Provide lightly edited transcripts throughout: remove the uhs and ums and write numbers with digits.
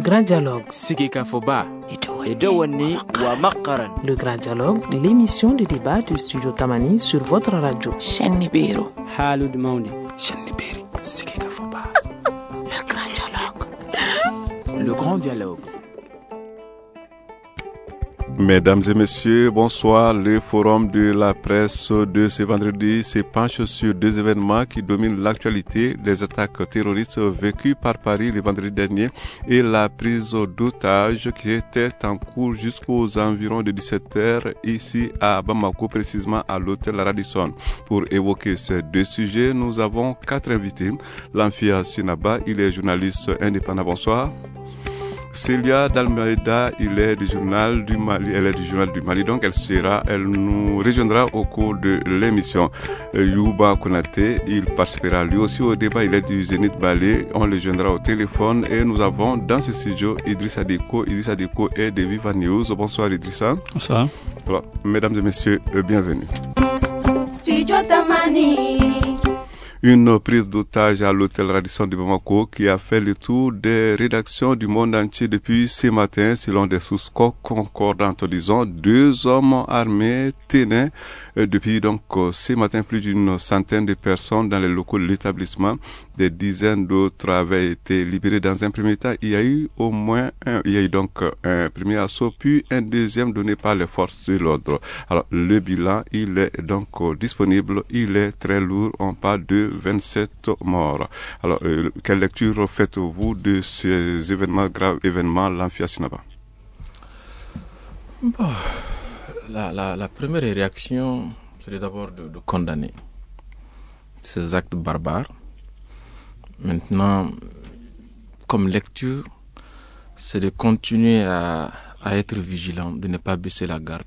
Grand Dialogue. Sigika Foba. Edouani wa Makaran. Le Grand Dialogue, l'émission de débat du Studio Tamani sur votre radio. Chenibero. Halud Mauni. Cheniberi. Sigika Foba. Le Grand Dialogue. Le Grand Dialogue. Mesdames et messieurs, bonsoir. Le forum de la presse de ce vendredi se penche sur deux événements qui dominent l'actualité, les attaques terroristes vécues par Paris le vendredi dernier et la prise d'otages qui était en cours jusqu'aux environs de 17h ici à Bamako, précisément à l'hôtel Radisson. Pour évoquer ces deux sujets, nous avons quatre invités. Lamfia Sinaba, il est journaliste indépendant. Bonsoir. Célia Dalmeida, elle est du journal du Mali, donc elle nous rejoindra au cours de l'émission. Youba Konaté, il participera lui aussi au débat, il est du Zénith Balé, on le joindra au téléphone et nous avons dans ce studio Idrissa Deko est de Viva News. Bonsoir Idrissa. Bonsoir. Voilà. Mesdames et messieurs, bienvenue. Studio Tamani. Une prise d'otage à l'hôtel Radisson de Bamako qui a fait le tour des rédactions du monde entier depuis ce matin, selon des sources concordantes, disons, deux hommes armés tenaient depuis donc ce matin plus d'une centaine de personnes dans les locaux de l'établissement. Des dizaines d'autres avaient été libérés dans un premier temps. Il y a eu un premier assaut, puis un deuxième donné par les forces de l'ordre. Alors, le bilan, il est donc disponible. Il est très lourd. On parle de 27 morts. Alors, quelle lecture faites-vous de ces graves événements, Lamfia Sinaba? Bon, la première réaction, c'est d'abord de condamner ces actes barbares. Maintenant, comme lecture, c'est de continuer à être vigilant, de ne pas baisser la garde,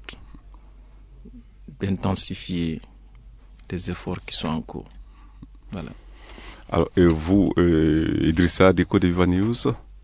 d'intensifier les efforts qui sont en cours. Voilà. Alors, et vous, Idrissa Deko de Viva News?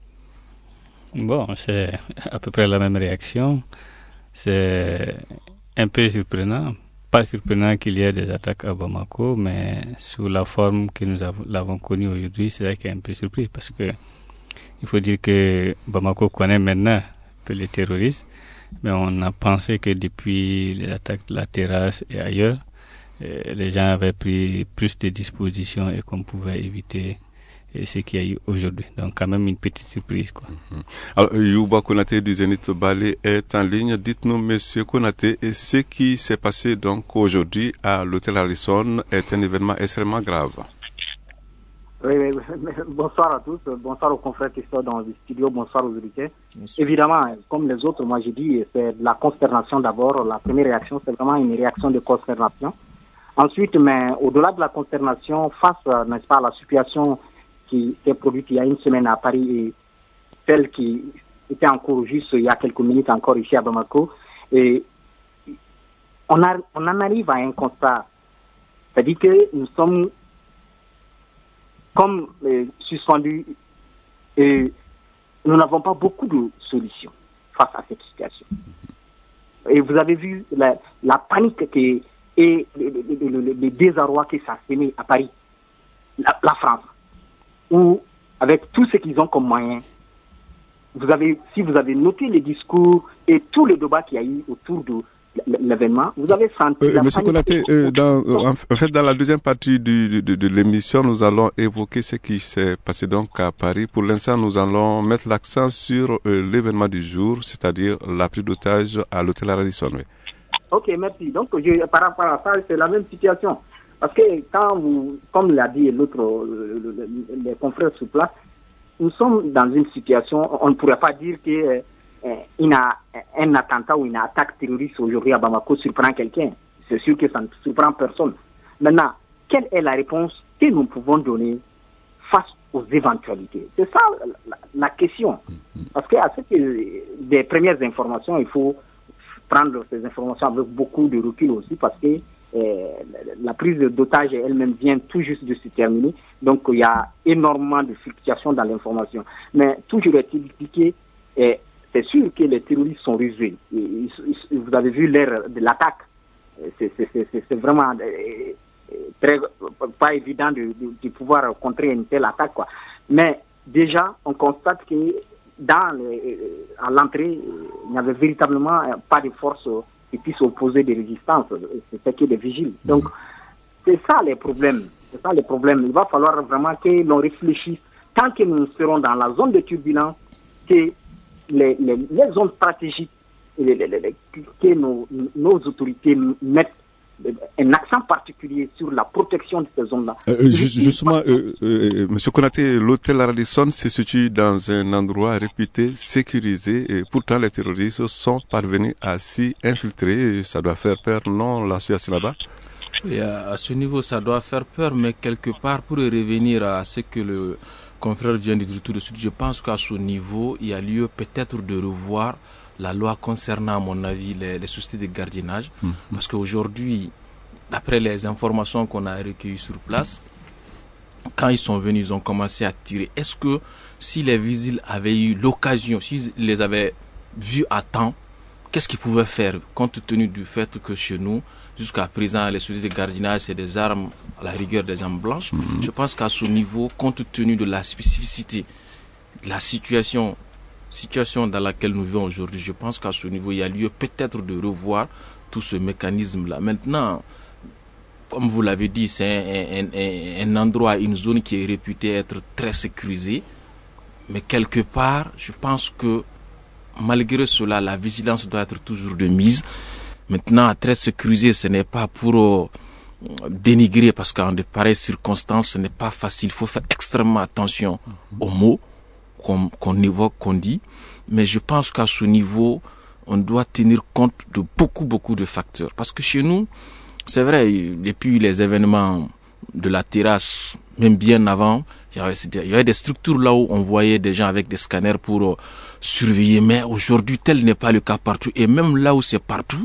Bon, c'est à peu près la même réaction. C'est un peu surprenant. Pas surprenant qu'il y ait des attaques à Bamako, mais sous la forme que nous l'avons connue aujourd'hui, c'est vrai qu'il est un peu surpris parce que il faut dire que Bamako connaît maintenant que les terroristes, mais on a pensé que depuis les attaques de la terrasse et ailleurs, les gens avaient pris plus de dispositions et qu'on pouvait éviter ce qu'il y a eu aujourd'hui. Donc quand même une petite surprise, quoi. Alors Youba Konaté du Zénith Balé est en ligne. Dites-nous, monsieur Konaté, et ce qui s'est passé donc aujourd'hui à l'hôtel Harrison est un événement extrêmement grave. Oui, bonsoir à tous, bonsoir aux confrères qui sont dans le studio, bonsoir aux auditeurs. Évidemment, comme les autres, moi j'ai dit, c'est de la consternation d'abord. La première réaction, c'est vraiment une réaction de consternation. Ensuite, mais au-delà de la consternation, face, n'est-ce pas, à la situation qui s'est produite il y a une semaine à Paris et celle qui était en cours juste il y a quelques minutes encore ici à Bamako, et on en arrive à un constat. C'est-à-dire que nous sommes comme suspendus et nous n'avons pas beaucoup de solutions face à cette situation. Et vous avez vu la panique et le désarroi qui s'est semé à Paris, la France, où avec tout ce qu'ils ont comme moyens, si vous avez noté les discours et tout le débat qu'il y a eu autour de l'événement, vous avez senti Monsieur Konaté, en fait, dans la deuxième partie de l'émission, nous allons évoquer ce qui s'est passé donc à Paris. Pour l'instant, nous allons mettre l'accent sur l'événement du jour, c'est-à-dire la prise d'otage à l'hôtel Radisson. Oui. Ok, merci. Donc, par rapport à ça, c'est la même situation. Parce que comme l'a dit l'autre, les confrères sur place, nous sommes dans une situation, on ne pourrait pas dire que un attentat ou une attaque terroriste aujourd'hui à Bamako surprend quelqu'un. C'est sûr que ça ne surprend personne. Maintenant, quelle est la réponse que nous pouvons donner face aux éventualités? C'est ça la question. Parce qu'à des premières informations, il faut prendre ces informations avec beaucoup de recul aussi, parce que la prise d'otage elle-même vient tout juste de se terminer. Donc, il y a énormément de fluctuations dans l'information. Mais toujours est-il dit que c'est sûr que les terroristes sont rusés. Vous avez vu l'heure de l'attaque. C'est vraiment pas évident de pouvoir contrer une telle attaque, quoi. Mais déjà, on constate que à l'entrée, il n'y avait véritablement pas de force qui puisse opposer des résistances. C'était que des vigiles. Donc, c'est ça les problèmes. C'est ça les problèmes. Il va falloir vraiment que l'on réfléchisse, tant que nous serons dans la zone de turbulence, que les zones stratégiques, que nos autorités mettent un accent particulier sur la protection de ces zones-là. Justement, M. Konaté, l'hôtel Radisson se situe dans un endroit réputé sécurisé et pourtant les terroristes sont parvenus à s'y infiltrer. Ça doit faire peur, non, la situation là-bas? Oui, à ce niveau, ça doit faire peur, mais quelque part, pour revenir à ce que le confrère vient de dire tout de suite, je pense qu'à ce niveau, il y a lieu peut-être de revoir la loi concernant, à mon avis, les sociétés de gardiennage. Parce qu'aujourd'hui, d'après les informations qu'on a recueillies sur place, quand ils sont venus, ils ont commencé à tirer. Est-ce que si les vigiles avaient eu l'occasion, s'ils les avaient vus à temps, qu'est-ce qu'ils pouvaient faire, compte tenu du fait que chez nous, jusqu'à présent, les sociétés de gardiennage, c'est des armes, à la rigueur des armes blanches. Je pense qu'à ce niveau, compte tenu de la spécificité, de la situation dans laquelle nous vivons aujourd'hui, je pense qu'à ce niveau, il y a lieu peut-être de revoir tout ce mécanisme-là. Maintenant, comme vous l'avez dit, c'est un endroit, une zone qui est réputée être très sécurisée. Mais quelque part, je pense que malgré cela, la vigilance doit être toujours de mise. Maintenant, très sécurisé, ce n'est pas pour dénigrer, parce qu'en de pareilles circonstances, ce n'est pas facile. Il faut faire extrêmement attention aux mots qu'on évoque, qu'on dit. Mais je pense qu'à ce niveau, on doit tenir compte de beaucoup de facteurs. Parce que chez nous, c'est vrai, depuis les événements de la terrasse, même bien avant, il y avait des structures là où on voyait des gens avec des scanners pour surveiller. Mais aujourd'hui, tel n'est pas le cas partout. Et même là où c'est partout,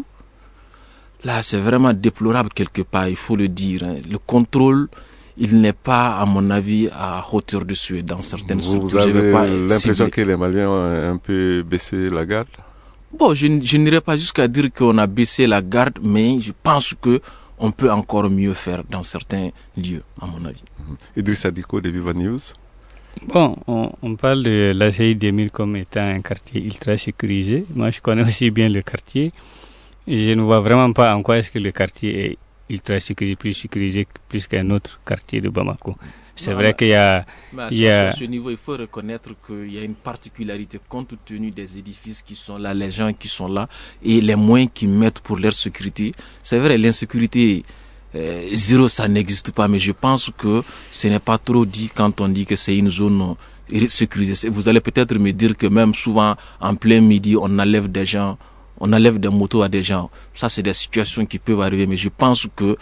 là, c'est vraiment déplorable quelque part, il faut le dire. Le contrôle, il n'est pas, à mon avis, à hauteur de souhait dans certaines structures. Vous avez l'impression que les Maliens ont un peu baissé la garde? Bon, je n'irai pas jusqu'à dire qu'on a baissé la garde, mais je pense que on peut encore mieux faire dans certains lieux, à mon avis. Idrissa Diko de Viva News. Bon, on parle de l'ACI 2000 comme étant un quartier ultra sécurisé. Moi, je connais aussi bien le quartier. Je ne vois vraiment pas en quoi est-ce que le quartier est ultra sécurisé plus qu'un autre quartier de Bamako. C'est vrai qu'il y a... À ce niveau, il faut reconnaître qu'il y a une particularité compte tenu des édifices qui sont là, les gens qui sont là et les moyens qu'ils mettent pour leur sécurité. C'est vrai, l'insécurité zéro, ça n'existe pas, mais je pense que ce n'est pas trop dit quand on dit que c'est une zone sécurisée. Vous allez peut-être me dire que même souvent, en plein midi, on enlève des gens, on enlève des motos à des gens. Ça, c'est des situations qui peuvent arriver, mais je pense que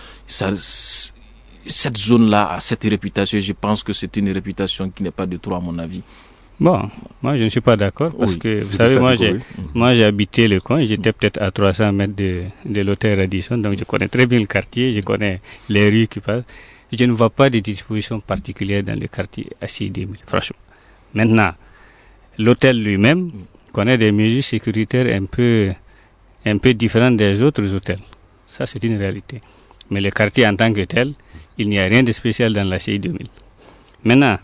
cette zone-là a cette réputation. Je pense que c'est une réputation qui n'est pas de trop, à mon avis. Bon, moi je ne suis pas d'accord parce que, vous savez, moi j'ai habité le coin, j'étais peut-être à 300 mètres de l'hôtel Radisson, donc je connais très bien le quartier, je connais les rues qui passent. Je ne vois pas de dispositions particulières dans le quartier ACI 2000, franchement. Maintenant, l'hôtel lui-même connaît des mesures sécuritaires un peu différentes des autres hôtels. Ça, c'est une réalité. Mais le quartier en tant que tel, il n'y a rien de spécial dans l'ACI 2000. Maintenant,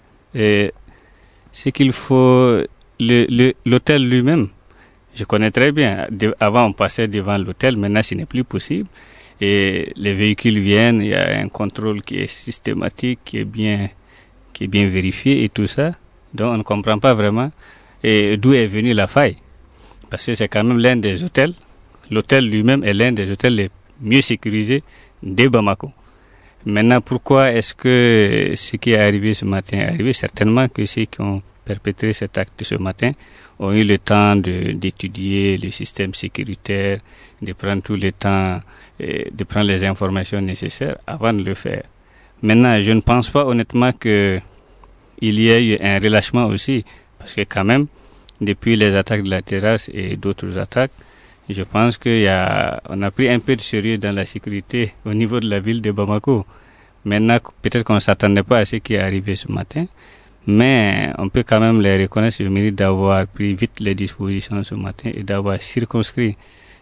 ce qu'il faut, l'hôtel lui-même, je connais très bien. Avant, on passait devant l'hôtel, maintenant, ce n'est plus possible. Et les véhicules viennent, il y a un contrôle qui est systématique, qui est bien vérifié et tout ça. Donc, on ne comprend pas vraiment d'où est venue la faille. Parce que c'est quand même l'un des hôtels. L'hôtel lui-même est l'un des hôtels les mieux sécurisés de Bamako. Maintenant, pourquoi est-ce que ce qui est arrivé ce matin est arrivé? Certainement que ceux qui ont perpétré cet acte ce matin ont eu le temps d'étudier le système sécuritaire, de prendre tout le temps, de prendre les informations nécessaires avant de le faire. Maintenant, je ne pense pas honnêtement qu'il y ait eu un relâchement aussi, parce que quand même, depuis les attaques de la terrasse et d'autres attaques, je pense qu'on a pris un peu de sérieux dans la sécurité au niveau de la ville de Bamako. Maintenant, peut-être qu'on ne s'attendait pas à ce qui est arrivé ce matin, mais on peut quand même les reconnaître le mérite d'avoir pris vite les dispositions ce matin et d'avoir circonscrit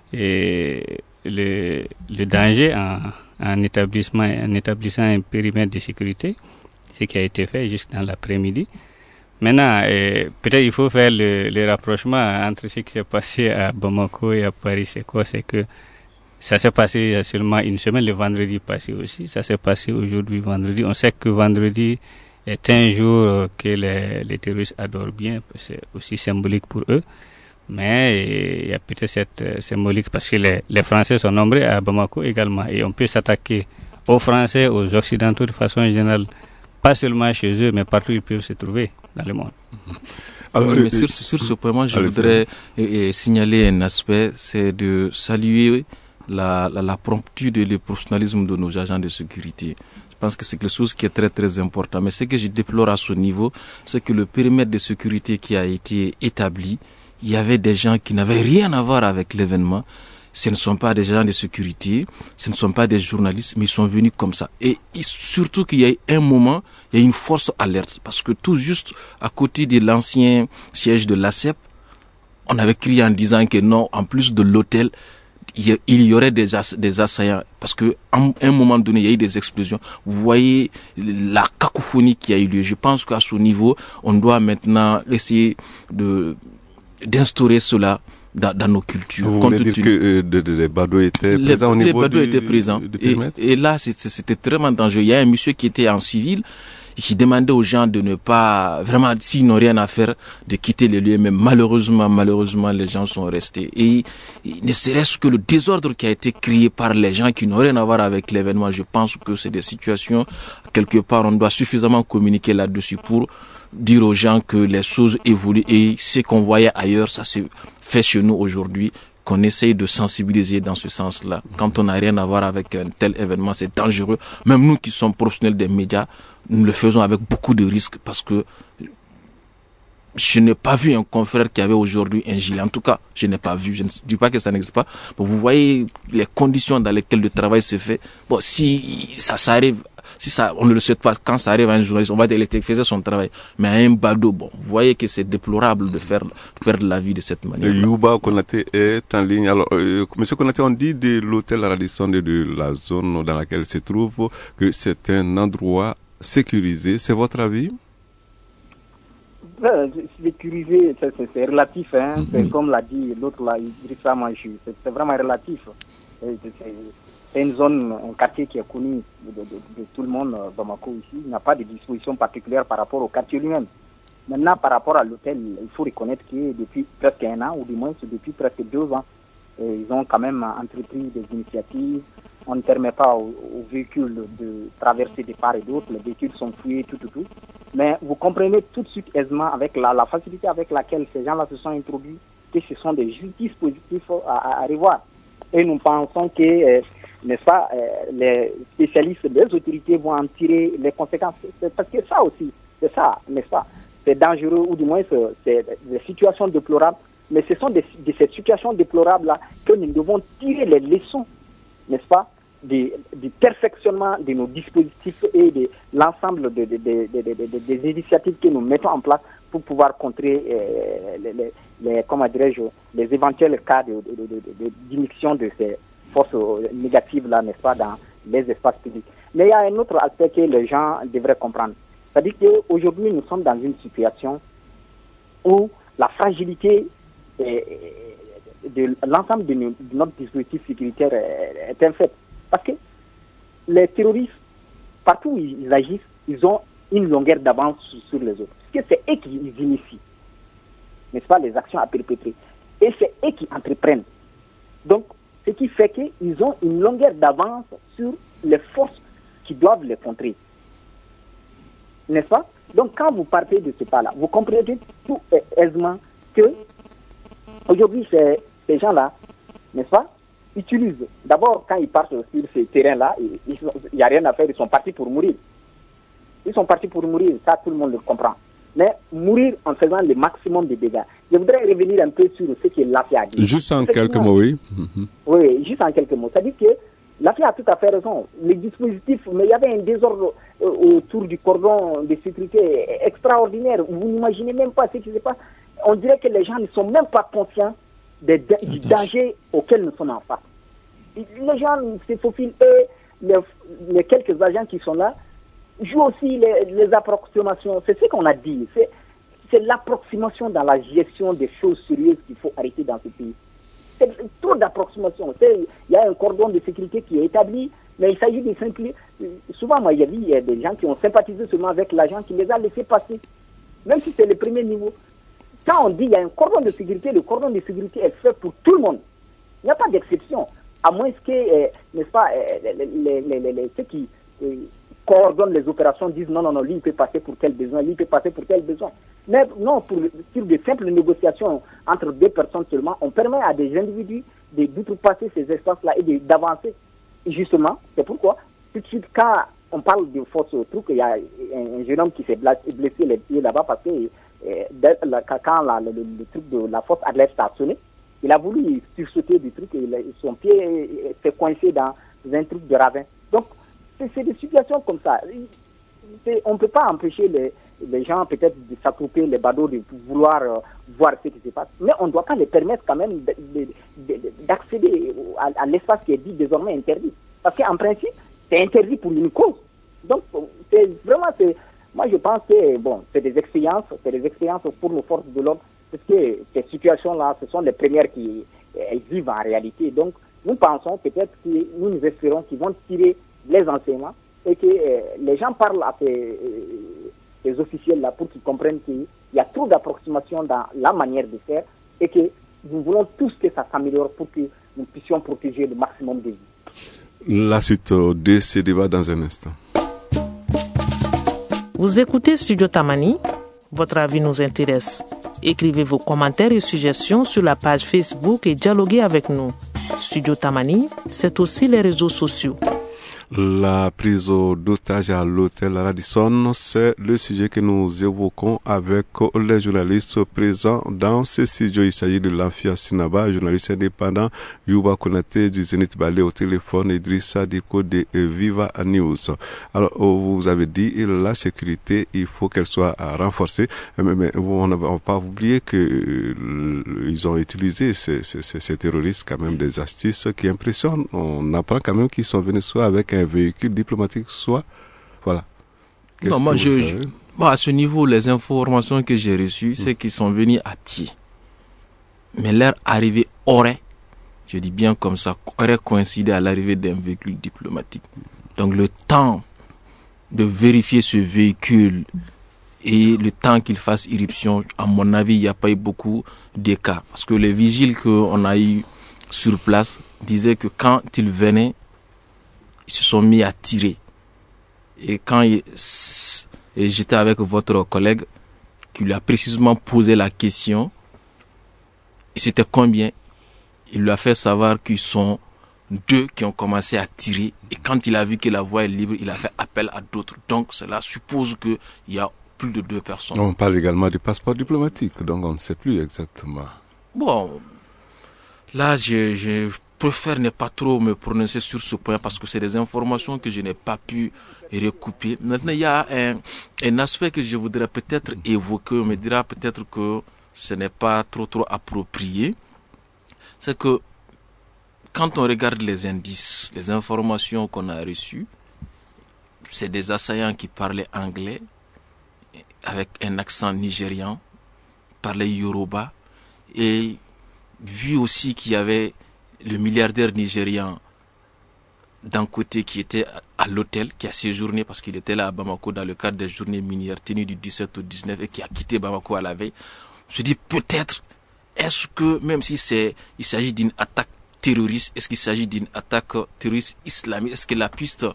le danger en établissant un périmètre de sécurité, ce qui a été fait juste dans l'après-midi. Maintenant, peut-être il faut faire le rapprochement entre ce qui s'est passé à Bamako et à Paris. C'est quoi? C'est que ça s'est passé il y a seulement une semaine, le vendredi passé aussi. Ça s'est passé aujourd'hui, vendredi. On sait que vendredi est un jour que les terroristes adorent bien. C'est aussi symbolique pour eux. Mais il y a peut-être cette symbolique parce que les Français sont nombreux à Bamako également. Et on peut s'attaquer aux Français, aux Occidentaux de façon générale. Pas seulement chez eux, mais partout où ils peuvent se trouver dans le monde. Alors, mais sur ce point, moi, je voudrais signaler un aspect, c'est de saluer la promptitude et le professionnalisme de nos agents de sécurité. Je pense que c'est quelque chose qui est très très important. Mais ce que je déplore à ce niveau, c'est que le périmètre de sécurité qui a été établi, il y avait des gens qui n'avaient rien à voir avec l'événement. Ce ne sont pas des agents de sécurité, ce ne sont pas des journalistes, mais ils sont venus comme ça. Et surtout qu'il y a un moment, il y a une force alerte. Parce que tout juste à côté de l'ancien siège de l'ACEP, on avait crié en disant que non, en plus de l'hôtel, il y aurait des assaillants. Parce que à un moment donné, il y a eu des explosions. Vous voyez la cacophonie qui a eu lieu. Je pense qu'à ce niveau, on doit maintenant essayer d'instaurer cela dans nos cultures. Vous voulez dire que les badauds étaient présents au niveau les badauds étaient présents. Et là, c'était vraiment dangereux. Il y a un monsieur qui était en civil, qui demandait aux gens de ne pas, vraiment, s'ils n'ont rien à faire, de quitter les lieux. Mais malheureusement, les gens sont restés. Et ne serait-ce que le désordre qui a été créé par les gens qui n'ont rien à voir avec l'événement, je pense que c'est des situations, quelque part, on doit suffisamment communiquer là-dessus pour dire aux gens que les choses évoluent et ce qu'on voyait ailleurs, ça se fait chez nous aujourd'hui, qu'on essaye de sensibiliser dans ce sens-là. Quand on n'a rien à voir avec un tel événement, c'est dangereux. Même nous qui sommes professionnels des médias, nous le faisons avec beaucoup de risques parce que je n'ai pas vu un confrère qui avait aujourd'hui un gilet. En tout cas, je n'ai pas vu. Je ne dis pas que ça n'existe pas. Bon, vous voyez les conditions dans lesquelles le travail se fait. Bon, si ça arrive, on ne le souhaite pas, quand ça arrive à un journaliste, on va dire qu'il faisait son travail. Mais à un badaud, bon, vous voyez que c'est déplorable de perdre la vie de cette manière. Youba Konaté est en ligne. Alors, Monsieur Konaté, on dit de l'hôtel Radisson de la zone dans laquelle il se trouve que c'est un endroit sécurisé. C'est votre avis? Sécurisé, c'est relatif. Hein. C'est comme l'a dit l'autre là, Idrissa Manchou. C'est vraiment relatif. C'est une zone, un quartier qui est connu de tout le monde, Bamako ici. Il n'y a pas de disposition particulière par rapport au quartier lui-même. Maintenant, par rapport à l'hôtel, il faut reconnaître que depuis presque un an, ou du moins depuis presque 2 ans, ils ont quand même entrepris des initiatives. On ne permet pas aux véhicules de traverser de part et d'autre. Les véhicules sont fouillés, tout. Mais vous comprenez tout de suite aisément avec la facilité avec laquelle ces gens-là se sont introduits que ce sont des dispositifs à revoir. Et nous pensons que, n'est-ce pas, les spécialistes, les autorités vont en tirer les conséquences. Parce que ça aussi, c'est ça, n'est-ce pas? C'est dangereux, ou du moins c'est des situations déplorables. Mais ce sont de ces situations déplorables-là que nous devons tirer les leçons, n'est-ce pas, du perfectionnement de nos dispositifs et de l'ensemble des initiatives que nous mettons en place pour pouvoir contrer les éventuels cas d'immixtion de ces forces négatives-là, n'est-ce pas, dans les espaces publics. Mais il y a un autre aspect que les gens devraient comprendre. C'est-à-dire qu'aujourd'hui, nous sommes dans une situation où la fragilité de l'ensemble de notre dispositif sécuritaire est un fait. Parce que les terroristes, partout où ils agissent, ils ont une longueur d'avance sur les autres. Parce que c'est eux qui initient, n'est-ce pas, les actions à perpétrer. Et c'est eux qui entreprennent. Donc, ce qui fait qu'ils ont une longueur d'avance sur les forces qui doivent les contrer. N'est-ce pas? Donc, quand vous partez de ce pas-là, vous comprenez tout aisément que aujourd'hui, ces gens-là, n'est-ce pas, utilisent. D'abord, quand ils partent sur ces terrains-là, il n'y a rien à faire, ils sont partis pour mourir. Ils sont partis pour mourir, ça tout le monde le comprend. Mais mourir en faisant le maximum de dégâts. Je voudrais revenir un peu sur ce que l'AFIA a dit. Juste en quelques mots, oui. Oui, juste en quelques mots. C'est-à-dire que l'AFIA a tout à fait raison. Les dispositifs, mais il y avait un désordre autour du cordon de sécurité extraordinaire. Vous n'imaginez même pas ce qui se passe. On dirait que les gens ne sont même pas conscients du danger auquel nous sommes en face. Les gens se faufilent et les quelques agents qui sont là jouent aussi les approximations. C'est ce qu'on a dit. c'est l'approximation dans la gestion des choses sérieuses qu'il faut arrêter dans ce pays. C'est trop d'approximation. Il y a un cordon de sécurité qui est établi, mais il s'agit de simplifier. Souvent, moi, il y a des gens qui ont sympathisé seulement avec l'agent qui les a laissés passer, même si c'est le premier niveau. Quand on dit qu'il y a un cordon de sécurité, le cordon de sécurité est fait pour tout le monde. Il n'y a pas d'exception, à moins que, n'est-ce pas, ceux qui coordonnent les opérations disent non, lui il peut passer pour tel besoin, lui il peut passer pour tel besoin. Mais non, sur de simples négociations entre deux personnes seulement, on permet à des individus d'outrepasser ces espaces-là et d'avancer. Justement, c'est pourquoi, tout de suite, quand on parle de force au truc, il y a un jeune homme qui s'est blessé les pieds là-bas parce que quand le truc de la force adverse a sonné, il a voulu sursauter du truc et son pied s'est coincé dans un truc de ravin. Donc, c'est des situations comme ça. On ne peut pas empêcher les gens peut-être de s'attrouper les badauds, de vouloir voir ce qui se passe. Mais on ne doit pas les permettre quand même d'accéder à l'espace qui est dit désormais interdit. Parce qu'en principe, c'est interdit pour une cause. Donc, moi je pense que c'est des expériences pour nos forces de l'ordre, parce que ces situations-là, ce sont les premières qui elles vivent en réalité. Donc, nous pensons peut-être que nous espérons qu'ils vont tirer les enseignements et que les gens parlent à ces officiels-là pour qu'ils comprennent qu'il y a trop d'approximations dans la manière de faire et que nous voulons tous que ça s'améliore pour que nous puissions protéger le maximum de vies. La suite de ces débats dans un instant. Vous écoutez Studio Tamani, votre avis nous intéresse. Écrivez vos commentaires et suggestions sur la page Facebook et dialoguez avec nous. Studio Tamani, c'est aussi les réseaux sociaux. La prise d'otage à l'hôtel Radisson, c'est le sujet que nous évoquons avec les journalistes présents dans ce studio. Il s'agit de Lamfia Sinaba, journaliste indépendant, Yuba Konaté du Zénith Balé au téléphone, Idrissa Diko de Viva News. Alors, vous avez dit, la sécurité, il faut qu'elle soit renforcée, mais on ne va pas oublier que ils ont utilisé ces terroristes quand même des astuces qui impressionnent. On apprend quand même qu'ils sont venus soit avec un véhicule diplomatique, soit voilà. Non, moi à ce niveau, les informations que j'ai reçues, c'est qu'ils sont venus à pied. Mais leur arrivée aurait, je dis bien comme ça, aurait coïncidé à l'arrivée d'un véhicule diplomatique. Donc le temps de vérifier ce véhicule et le temps qu'il fasse irruption, à mon avis, il n'y a pas eu beaucoup d'écart. Parce que les vigiles qu'on a eu sur place disaient que quand ils venaient, ils se sont mis à tirer. Et quand j'étais avec votre collègue qui lui a précisément posé la question, et c'était combien, il lui a fait savoir qu'ils sont 2 qui ont commencé à tirer. Et quand il a vu que la voie est libre, il a fait appel à d'autres. Donc cela suppose qu'il y a plus de 2 personnes. On parle également du passeport diplomatique, donc on ne sait plus exactement. Bon, là je préfère ne pas trop me prononcer sur ce point parce que c'est des informations que je n'ai pas pu recouper. Maintenant, il y a un aspect que je voudrais peut-être évoquer, on me dira peut-être que ce n'est pas trop approprié. C'est que quand on regarde les indices, les informations qu'on a reçues, c'est des assaillants qui parlaient anglais avec un accent nigérian, parlaient yoruba, et vu aussi qu'il y avait le milliardaire nigérian d'un côté qui était à l'hôtel, qui a séjourné parce qu'il était là à Bamako dans le cadre des journées minières tenues du 17 au 19 et qui a quitté Bamako à la veille. Je dis peut-être, est-ce que même si il s'agit d'une attaque terroriste, est-ce qu'il s'agit d'une attaque terroriste islamique, est-ce que la piste,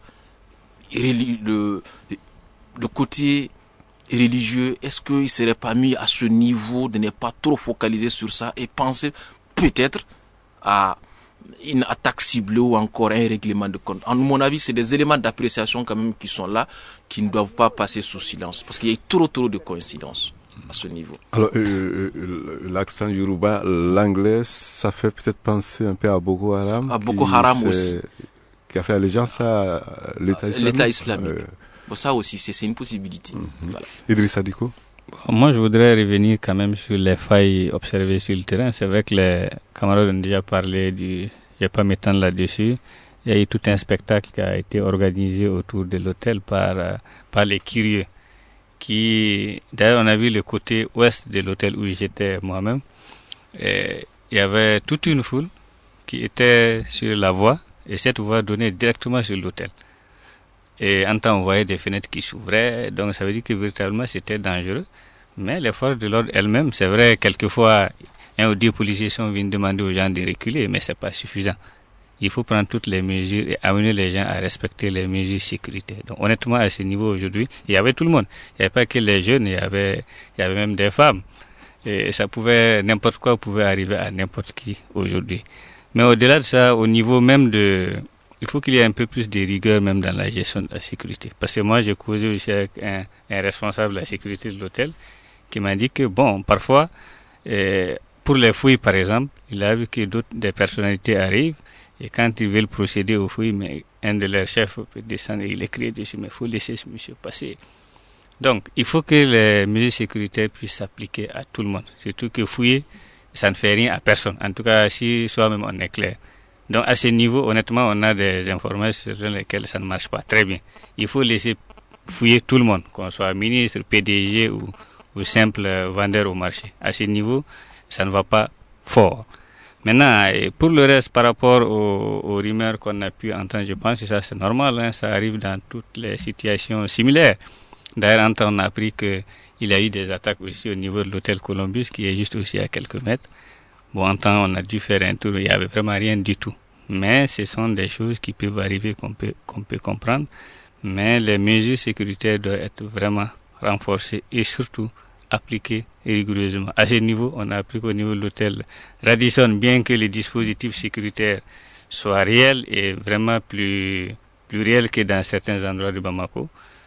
le côté religieux, est-ce qu'il ne serait pas mis à ce niveau de ne pas trop focaliser sur ça et penser peut-être à une attaque ciblée ou encore un règlement de compte. À mon avis, c'est des éléments d'appréciation quand même qui sont là, qui ne doivent pas passer sous silence, parce qu'il y a trop de coïncidences à ce niveau. Alors, l'accent yoruba, l'anglais, ça fait peut-être penser un peu à Boko Haram. À Boko Haram aussi. Qui a fait allégeance à l'État islamique. L'État islamique. Bon, ça aussi, c'est une possibilité. Voilà. Idrissa Diko. Moi, je voudrais revenir quand même sur les failles observées sur le terrain. C'est vrai que les camarades ont déjà parlé je vais pas m'étendre là-dessus. Il y a eu tout un spectacle qui a été organisé autour de l'hôtel par les curieux D'ailleurs, on a vu le côté ouest de l'hôtel où j'étais moi-même. Et il y avait toute une foule qui était sur la voie, et cette voie donnait directement sur l'hôtel. Et en temps, on voyait des fenêtres qui s'ouvraient, donc ça veut dire que véritablement c'était dangereux. Mais les forces de l'ordre elles-mêmes, c'est vrai, quelquefois, 1 ou 2 policiers sont venus demander aux gens de reculer, mais c'est pas suffisant. Il faut prendre toutes les mesures et amener les gens à respecter les mesures de sécurité. Donc honnêtement, à ce niveau aujourd'hui, il y avait tout le monde. Il n'y avait pas que les jeunes, il y avait même des femmes. Et n'importe quoi pouvait arriver à n'importe qui aujourd'hui. Mais au-delà de ça, au niveau même il faut qu'il y ait un peu plus de rigueur même dans la gestion de la sécurité. Parce que moi, j'ai causé aussi avec un responsable de la sécurité de l'hôtel qui m'a dit que parfois, pour les fouilles par exemple, il a vu que des personnalités arrivent et quand ils veulent procéder aux fouilles, mais un de leurs chefs peut descendre et il écrit dessus, mais il faut laisser ce monsieur passer. Donc, il faut que les mesures sécuritaires puissent s'appliquer à tout le monde. Surtout que fouiller, ça ne fait rien à personne. En tout cas, si soi-même on est clair. Donc, à ce niveau, honnêtement, on a des informations sur lesquelles ça ne marche pas très bien. Il faut laisser fouiller tout le monde, qu'on soit ministre, PDG ou simple vendeur au marché. À ce niveau, ça ne va pas fort. Maintenant, pour le reste, par rapport aux rumeurs qu'on a pu entendre, je pense que ça c'est normal, hein, ça arrive dans toutes les situations similaires. D'ailleurs, on a appris qu'il y a eu des attaques aussi au niveau de l'hôtel Columbus, qui est juste aussi à quelques mètres. En temps, on a dû faire un tour, il n'y avait vraiment rien du tout. Mais ce sont des choses qui peuvent arriver, qu'on peut comprendre. Mais les mesures sécuritaires doivent être vraiment renforcées et surtout appliquées rigoureusement. À ce niveau, on a appris qu'au niveau de l'hôtel Radisson, bien que les dispositifs sécuritaires soient réels et vraiment plus réels que dans certains endroits de Bamako,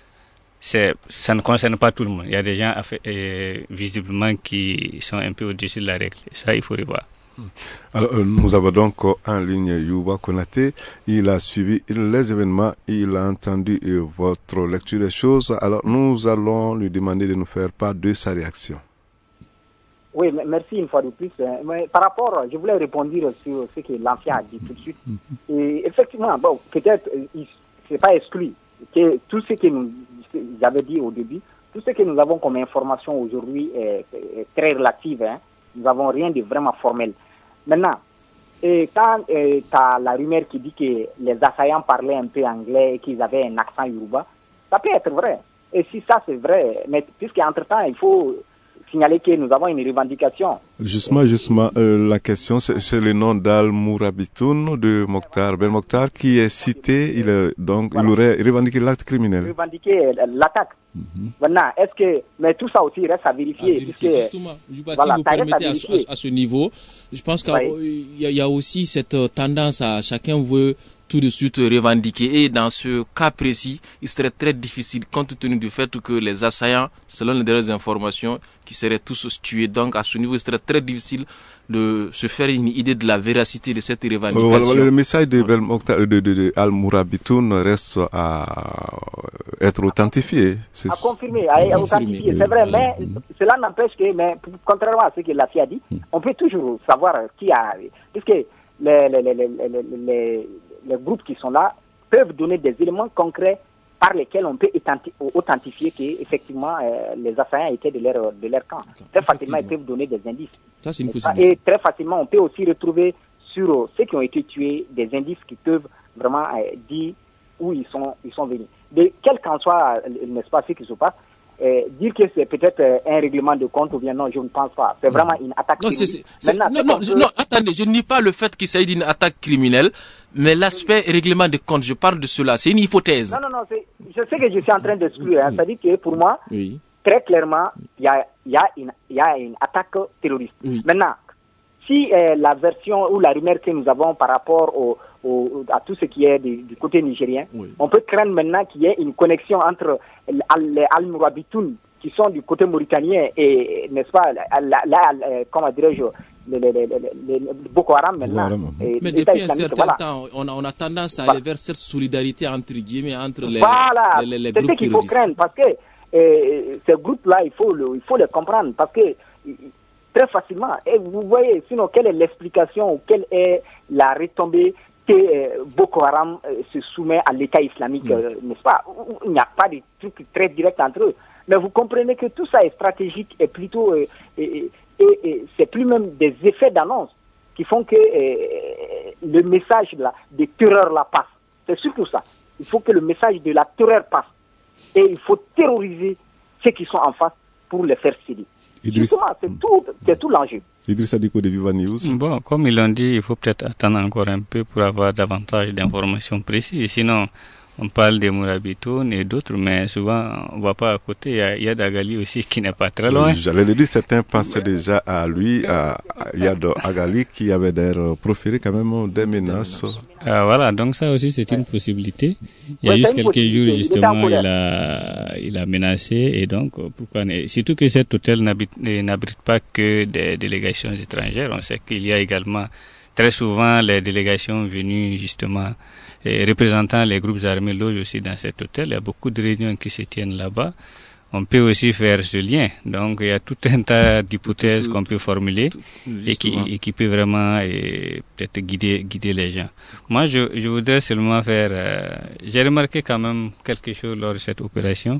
ça ne concerne pas tout le monde. Il y a des gens visiblement qui sont un peu au-dessus de la règle. Et ça, il faut revoir. Alors, nous avons donc en ligne Youba Konaté. Il a suivi les événements, il a entendu votre lecture des choses. Alors, nous allons lui demander de nous faire part de sa réaction. Oui, merci une fois de plus. Mais par rapport, je voulais répondre sur ce que l'ancien a dit tout de suite. Et effectivement, peut-être, c'est pas exclu que tout ce que j'avais dit au début, tout ce que nous avons comme information aujourd'hui est très relative. Hein. Nous n'avons rien de vraiment formel. Maintenant, quand tu as la rumeur qui dit que les assaillants parlaient un peu anglais et qu'ils avaient un accent yoruba, ça peut être vrai. Et si ça c'est vrai, mais puisqu'entre-temps, il faut signaler que nous avons une revendication. Justement, la question, c'est le nom d'Al-Mourabitoun de Mokhtar Ben Mokhtar qui est cité. Il aurait revendiqué l'acte criminel. Revendiqué l'attaque. Maintenant, mais tout ça aussi reste à vérifier. Justement, si vous permettez à ce niveau, je pense qu'il y a aussi cette tendance à chacun veut tout de suite revendiquer. Et dans ce cas précis, il serait très difficile compte tenu du fait que les assaillants, selon les dernières informations, qui seraient tous tués. Donc à ce niveau, il serait très difficile de se faire une idée de la véracité de cette revendication. Le message de Al-Mourabitoun reste à être authentifié. À confirmer, à authentifier. C'est vrai, mais cela n'empêche que, contrairement à ce que la FIA a dit, on peut toujours savoir qui a... Puisque les groupes qui sont là peuvent donner des éléments concrets par lesquels on peut authentifier qu'effectivement les assaillants étaient de leur camp. Très facilement, ils peuvent donner des indices. Ça, c'est une possibilité. Et très facilement, on peut aussi retrouver sur ceux qui ont été tués des indices qui peuvent vraiment dire où ils sont venus. De quel qu'en soit, n'est-ce pas, ce qui se passe, dire que c'est peut-être un règlement de compte ou bien non, je ne pense pas. C'est vraiment une attaque criminelle. Non, attendez, je ne nie pas le fait qu'il s'agit d'une attaque criminelle, mais l'aspect règlement de compte, je parle de cela, c'est une hypothèse. Non, je sais que je suis en train d'exclure. C'est-à-dire que pour moi, très clairement, il y a une attaque terroriste. Oui. Maintenant, si la version ou la rumeur que nous avons par rapport à tout ce qui est du côté nigérien, on peut craindre maintenant qu'il y ait une connexion entre les Al-Mourabitoun qui sont du côté mauritanien et, n'est-ce pas, comment dirais-je, les Boko Haram maintenant. Mais depuis un certain temps, on a tendance à aller vers cette solidarité entre guillemets entre les groupes terroristes. C'est ce qu'il faut craindre parce que ces groupes-là, il faut les comprendre parce que très facilement, et vous voyez, sinon quelle est l'explication ou quelle est la retombée que Boko Haram se soumet à l'État islamique, n'est-ce pas? Il n'y a pas de truc très direct entre eux. Mais vous comprenez que tout ça est stratégique et plutôt, et c'est plus même des effets d'annonce qui font que le message de terreur là passe. C'est surtout ça. Il faut que le message de la terreur passe. Et il faut terroriser ceux qui sont en face pour les faire céder. Justement, c'est tout l'enjeu. Idrissa Diko de Viva News. Bon, comme ils l'ont dit, il faut peut-être attendre encore un peu pour avoir davantage d'informations précises. Sinon, on parle des Mourabitoun et d'autres, mais souvent, on ne voit pas à côté. Il y a d'Agali aussi qui n'est pas très loin. J'allais le dire, certains pensaient déjà à lui, à Yad Agali, qui avait d'ailleurs proféré quand même des menaces. Voilà, donc ça aussi, c'est une possibilité. Il y a juste quelques jours, justement, il a menacé, et donc, pourquoi surtout que cet hôtel n'abrite pas que des délégations étrangères. On sait qu'il y a également, très souvent, les délégations venues, justement, représentant les groupes armés logent aussi dans cet hôtel. Il y a beaucoup de réunions qui se tiennent là-bas. On peut aussi faire ce lien. Donc, il y a tout un tas d'hypothèses qu'on peut formuler et qui peut vraiment peut-être guider les gens. Moi, je voudrais seulement faire... j'ai remarqué quand même quelque chose lors de cette opération.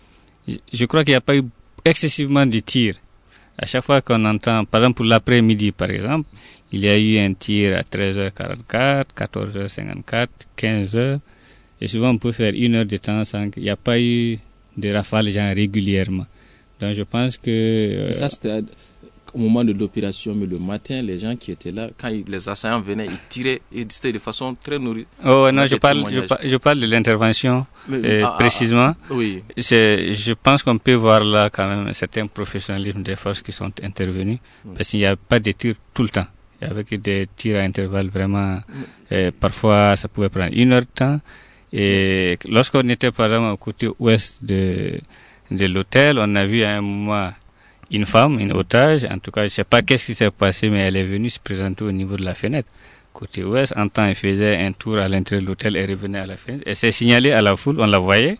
Je crois qu'il n'y a pas eu excessivement de tirs. À chaque fois qu'on entend, par exemple pour l'après-midi par exemple, il y a eu un tir à 13h44, 14h54, 15h, et souvent on peut faire 1 heure de temps sans qu'il n'y a pas eu de rafales genre régulièrement. Donc je pense que... Ça c'était au moment de l'opération, mais le matin, les gens qui étaient là, quand les assaillants venaient, ils tiraient, et c'était de façon très nourrie. Oh non, je parle de l'intervention précisément. Oui. Je pense qu'on peut voir là quand même un certain professionnalisme des forces qui sont intervenues, parce qu'il n'y a pas de tirs tout le temps. Il y avait que des tirs à intervalles vraiment, parfois ça pouvait prendre 1 heure de temps. Et lorsqu'on était par exemple au côté ouest de l'hôtel, on a vu à un moment une femme, une otage, en tout cas, je ne sais pas qu'est-ce qui s'est passé, mais elle est venue se présenter au niveau de la fenêtre. Côté ouest, en temps, elle faisait un tour à l'intérieur de l'hôtel et revenait à la fenêtre. Elle s'est signalée à la foule, on la voyait.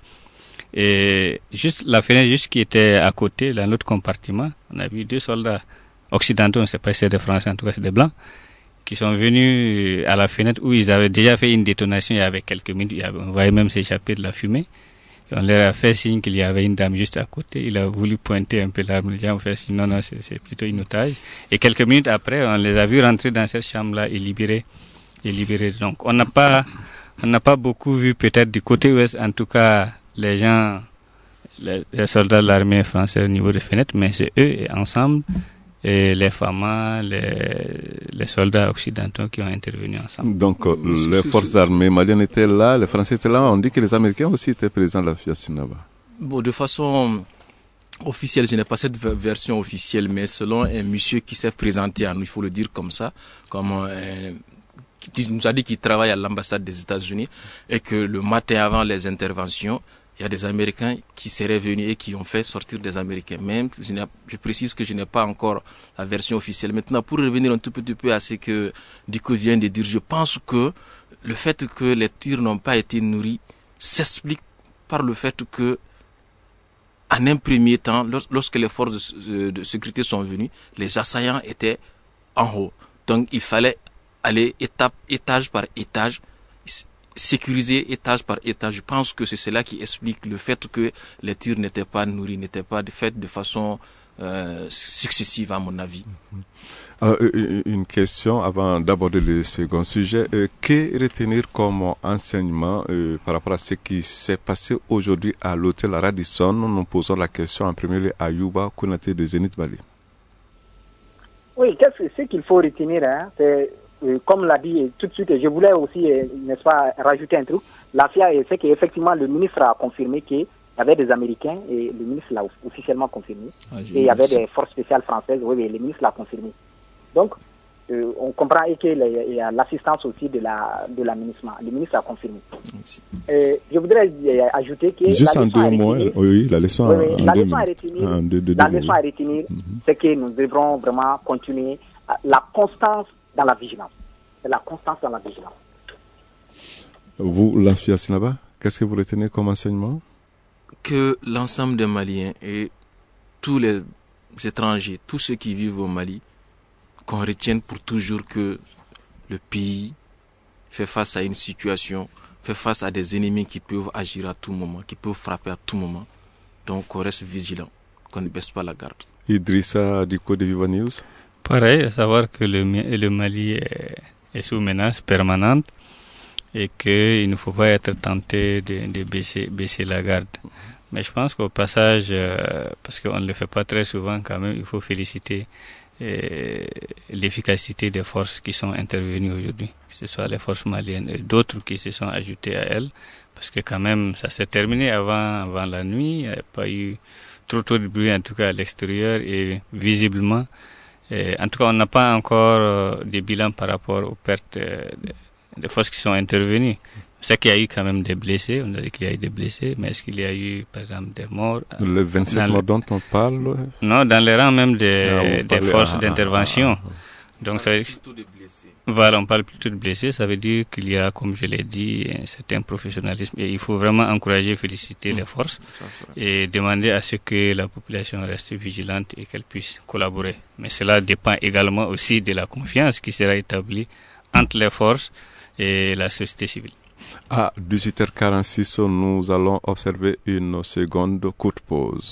Et juste la fenêtre juste qui était à côté, dans l'autre compartiment, on a vu 2 soldats occidentaux, on ne sait pas si c'est des Français, en tout cas c'est des Blancs, qui sont venus à la fenêtre où ils avaient déjà fait une détonation il y avait quelques minutes. On voyait même s'échapper de la fumée. On leur a fait signe qu'il y avait une dame juste à côté. Il a voulu pointer un peu l'arme. Les gens ont fait signe, non, c'est plutôt une otage. Et quelques minutes après, on les a vus rentrer dans cette chambre-là et libérer. Donc, on n'a pas beaucoup vu, peut-être du côté ouest, en tout cas, les gens, les soldats de l'armée française au niveau des fenêtres, mais c'est eux ensemble, et les FAMA, les soldats occidentaux qui ont intervenu ensemble. Donc, les forces armées maliennes étaient là, les Français étaient là, on dit que les Américains aussi étaient présents à la Fiacinaba. Bon, de façon officielle, je n'ai pas cette version officielle, mais selon un monsieur qui s'est présenté à nous, il faut le dire comme ça, qui nous a dit qu'il travaille à l'ambassade des États-Unis et que le matin avant les interventions, il y a des Américains qui seraient venus et qui ont fait sortir des Américains. Même, je précise que je n'ai pas encore la version officielle. Maintenant, pour revenir un tout petit peu à ce que Diko vient de dire, je pense que le fait que les tirs n'ont pas été nourris s'explique par le fait que, en un premier temps, lorsque les forces de sécurité sont venues, les assaillants étaient en haut. Donc, il fallait aller étage par étage, sécuriser étage par étage. Je pense que c'est cela qui explique le fait que les tirs n'étaient pas nourris, n'étaient pas faits de façon successive, à mon avis. Alors, une question avant d'aborder le second sujet. Que retenir comme enseignement par rapport à ce qui s'est passé aujourd'hui à l'hôtel Radisson? Nous posons la question en premier lieu à Youba Konaté de Zenith Valley. Oui, ce qu'il faut retenir, c'est... comme l'a dit tout de suite, je voulais aussi, n'est-ce pas, rajouter un truc. La FIA, c'est qu'effectivement, le ministre a confirmé qu'il y avait des Américains, et le ministre l'a officiellement confirmé. Et il y avait des forces spéciales françaises, oui, le ministre l'a confirmé. Donc, on comprend qu'il y a l'assistance aussi de la ministre. Le ministre a confirmé. Je voudrais ajouter que... Juste en 2 mots, oui, la leçon à retenir, c'est que nous devrons vraiment continuer la constance dans la vigilance. C'est la constance dans la vigilance. Vous, la Fiacinaba, qu'est-ce que vous retenez comme enseignement? Que l'ensemble des Maliens et tous les étrangers, tous ceux qui vivent au Mali, qu'on retienne pour toujours que le pays fait face à une situation, fait face à des ennemis qui peuvent agir à tout moment, qui peuvent frapper à tout moment. Donc, qu'on reste vigilant, qu'on ne baisse pas la garde. Idrissa Diko de Viva News. Pareil, à savoir que le Mali est sous menace permanente et qu'il ne faut pas être tenté de baisser la garde. Mais je pense qu'au passage, parce qu'on ne le fait pas très souvent quand même, il faut féliciter l'efficacité des forces qui sont intervenues aujourd'hui, que ce soit les forces maliennes et d'autres qui se sont ajoutées à elles, parce que quand même ça s'est terminé avant la nuit, il n'y a pas eu trop de bruit en tout cas à l'extérieur et visiblement, en tout cas on n'a pas encore des bilans par rapport aux pertes des forces qui sont intervenues. C'est qu'il y a eu quand même des blessés, on a dit qu'il y a eu des blessés, mais est-ce qu'il y a eu, par exemple, des morts? Les 27 morts dont on parle? Non, dans les rangs même des forces d'intervention. Donc, ça veut dire, voilà, on parle plutôt de blessés, ça veut dire qu'il y a, comme je l'ai dit, un certain professionnalisme et il faut vraiment encourager et féliciter les forces et demander à ce que la population reste vigilante et qu'elle puisse collaborer. Mais cela dépend également aussi de la confiance qui sera établie entre les forces et la société civile. À 18h46, nous allons observer une seconde courte pause.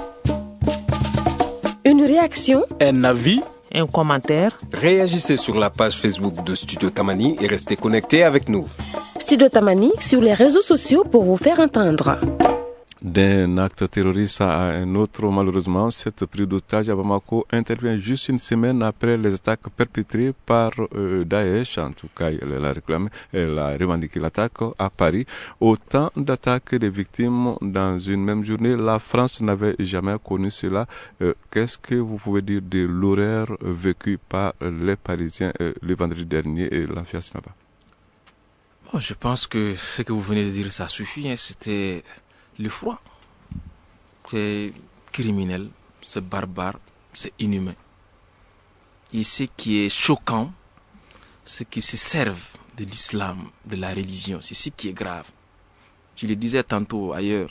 Une réaction, un avis, un commentaire. Réagissez sur la page Facebook de Studio Tamani et restez connectés avec nous. Studio Tamani sur les réseaux sociaux pour vous faire entendre. D'un acte terroriste à un autre, malheureusement, cette prise d'otage à Bamako intervient juste une semaine après les attaques perpétrées par Daesh. En tout cas, elle a revendiqué l'attaque à Paris. Autant d'attaques que de victimes dans une même journée. La France n'avait jamais connu cela. Qu'est-ce que vous pouvez dire de l'horreur vécue par les Parisiens le vendredi dernier et la fiasse là-bas? Bon, je pense que ce que vous venez de dire, ça suffit. C'était le froid. C'est criminel, c'est barbare, c'est inhumain. Et ce qui est choquant, c'est qu'ils se servent de l'islam, de la religion. C'est ce qui est grave. Je le disais tantôt ailleurs.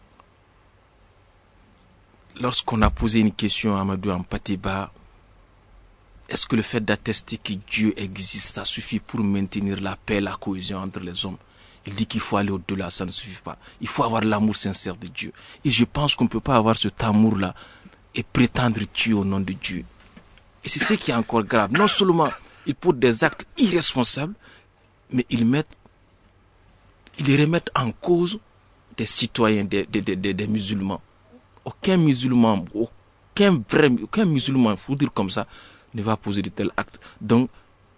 Lorsqu'on a posé une question à Amadou Ampateba, est-ce que le fait d'attester que Dieu existe, ça suffit pour maintenir la paix, la cohésion entre les hommes? Il dit qu'il faut aller au-delà, ça ne suffit pas. Il faut avoir l'amour sincère de Dieu. Et je pense qu'on ne peut pas avoir cet amour-là et prétendre tuer au nom de Dieu. Et c'est ce qui est encore grave. Non seulement ils posent des actes irresponsables, mais ils remettent en cause des citoyens, des musulmans. Aucun musulman, il faut dire comme ça, ne va poser de tels actes. Donc,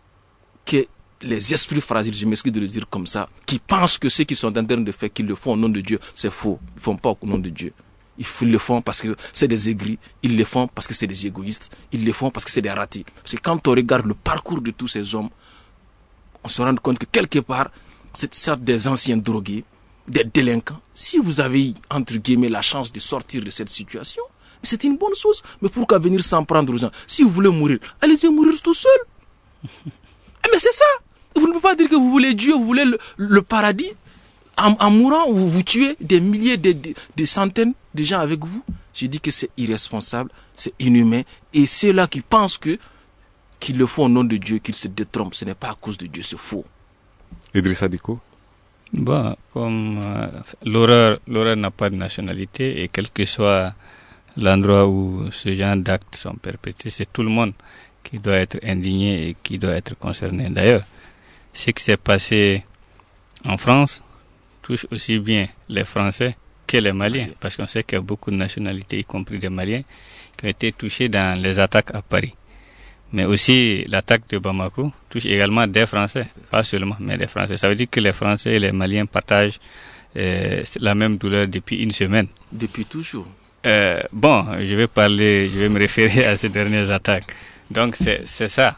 que les esprits fragiles, je m'excuse de le dire comme ça, qui pensent que ceux qui sont en train de faire, qu'ils le font au nom de Dieu, c'est faux. Ils ne font pas au nom de Dieu. Ils le font parce que c'est des aigris. Ils le font parce que c'est des égoïstes. Ils le font parce que c'est des ratés. Parce que quand on regarde le parcours de tous ces hommes, on se rend compte que quelque part, c'est certes des anciens drogués, des délinquants. Si vous avez, entre guillemets, la chance de sortir de cette situation, c'est une bonne chose. Mais pourquoi venir s'en prendre aux gens? Si vous voulez mourir, allez-y mourir tout seul. Mais c'est ça. Vous ne pouvez pas dire que vous voulez Dieu, vous voulez le paradis. En mourant, vous tuez des milliers, des centaines de gens avec vous. Je dis que c'est irresponsable, c'est inhumain. Et ceux-là qui pensent qu'ils le font au nom de Dieu, qu'ils se détrompent, ce n'est pas à cause de Dieu, c'est faux. Idrissa Diko. Bon, comme l'horreur n'a pas de nationalité et quel que soit l'endroit où ce genre d'actes sont perpétrés, c'est tout le monde qui doit être indigné et qui doit être concerné. D'ailleurs, ce qui s'est passé en France touche aussi bien les Français que les Maliens, parce qu'on sait qu'il y a beaucoup de nationalités, y compris des Maliens, qui ont été touchés dans les attaques à Paris. Mais aussi, l'attaque de Bamako touche également des Français, pas seulement, mais des Français. Ça veut dire que les Français et les Maliens partagent la même douleur depuis une semaine. Depuis toujours. Bon, je vais me référer à ces dernières attaques. Donc, c'est ça.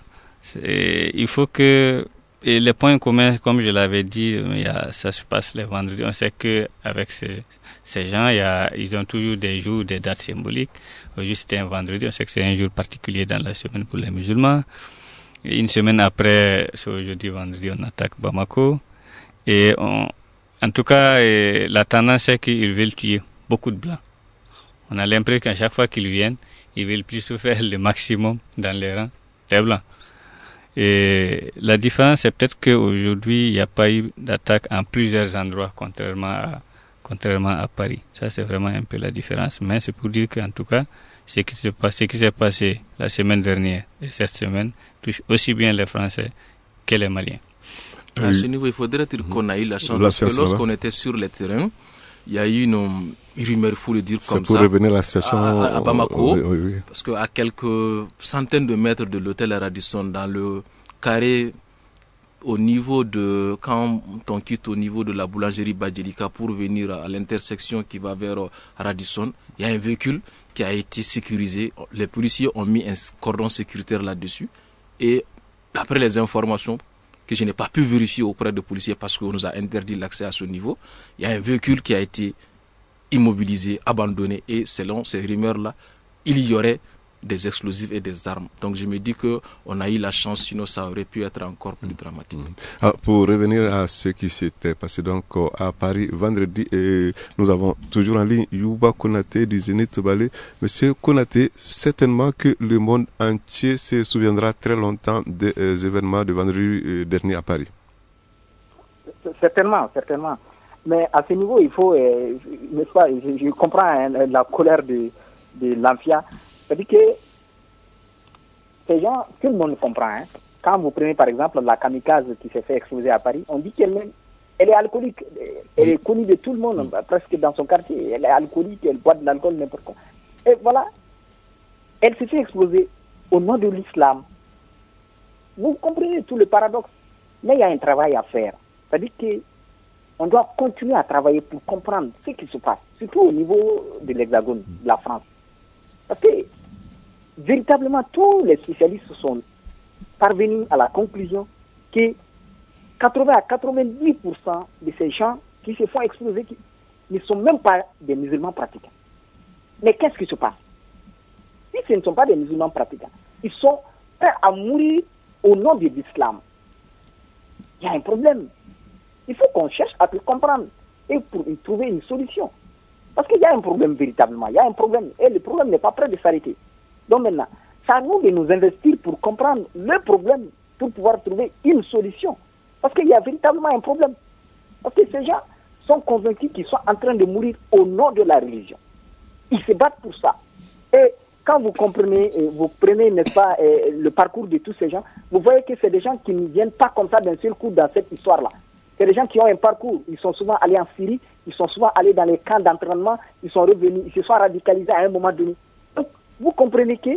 Il faut que... Et les points communs, comme je l'avais dit, ça se passe les vendredis. On sait qu'avec ces gens, ils ont toujours des jours, des dates symboliques. Aujourd'hui, c'était un vendredi. On sait que c'est un jour particulier dans la semaine pour les musulmans. Et une semaine après, c'est aujourd'hui, vendredi, on attaque Bamako. Et en tout cas, la tendance, c'est qu'ils veulent tuer beaucoup de Blancs. On a l'impression qu'à chaque fois qu'ils viennent, ils veulent plutôt faire le maximum dans les rangs des Blancs. Et la différence, c'est peut-être qu'aujourd'hui, il n'y a pas eu d'attaque en plusieurs endroits, contrairement contrairement à Paris. Ça, c'est vraiment un peu la différence. Mais c'est pour dire qu'en tout cas, ce qui s'est passé la semaine dernière et cette semaine touche aussi bien les Français que les Maliens. À ce niveau, il faudrait dire qu'on a eu la chance, parce que lorsqu'on était sur le terrain, il y a eu une rumeur, il faut le dire comme ça, revenir à la situation à Bamako, oui. Parce qu'à quelques centaines de mètres de l'hôtel Radisson, dans le carré au niveau de, quand on quitte au niveau de la boulangerie Badjelika pour venir à l'intersection qui va vers Radisson, il y a un véhicule qui a été sécurisé. Les policiers ont mis un cordon sécuritaire là-dessus. Et d'après les informations que je n'ai pas pu vérifier auprès des policiers parce qu'on nous a interdit l'accès à ce niveau, il y a un véhicule qui a été immobilisé, abandonné. Et selon ces rumeurs-là, il y aurait des explosifs et des armes. Donc je me dis qu'on a eu la chance, sinon ça aurait pu être encore plus dramatique. Pour revenir à ce qui s'était passé donc à Paris vendredi, nous avons toujours en ligne Youba Konaté du Zénith Balé. Monsieur Konaté, certainement que le monde entier se souviendra très longtemps des événements de vendredi dernier à Paris. Certainement. Mais à ce niveau, il faut, n'est-ce pas, je comprends la colère de l'Amphia. C'est-à-dire que ces gens, tout le monde comprend. Hein. Quand vous prenez par exemple la kamikaze qui s'est fait exploser à Paris, on dit qu'elle est alcoolique. Elle est connue de tout le monde, presque dans son quartier. Elle est alcoolique, elle boit de l'alcool, n'importe quoi. Et voilà, elle s'est fait exploser au nom de l'islam. Vous comprenez tout le paradoxe. Mais il y a un travail à faire. C'est-à-dire qu'on doit continuer à travailler pour comprendre ce qui se passe, surtout au niveau de l'Hexagone, de la France. Parce que, véritablement, tous les spécialistes sont parvenus à la conclusion que 80 à 90% de ces gens qui se font exploser ne sont même pas des musulmans pratiquants. Mais qu'est-ce qui se passe? Si ce ne sont pas des musulmans pratiquants, ils sont prêts à mourir au nom de l'islam. Il y a un problème. Il faut qu'on cherche à le comprendre et pour y trouver une solution. Parce qu'il y a un problème véritablement, il y a un problème et le problème n'est pas prêt de s'arrêter. Donc maintenant, c'est à nous de nous investir pour comprendre le problème, pour pouvoir trouver une solution. Parce qu'il y a véritablement un problème. Parce que ces gens sont convaincus qu'ils sont en train de mourir au nom de la religion. Ils se battent pour ça. Et quand vous comprenez, vous prenez, n'est-ce pas, le parcours de tous ces gens, vous voyez que c'est des gens qui ne viennent pas comme ça d'un seul coup dans cette histoire-là. C'est des gens qui ont un parcours. Ils sont souvent allés en Syrie, ils sont souvent allés dans les camps d'entraînement, ils sont revenus, ils se sont radicalisés à un moment donné. Donc, vous comprenez que,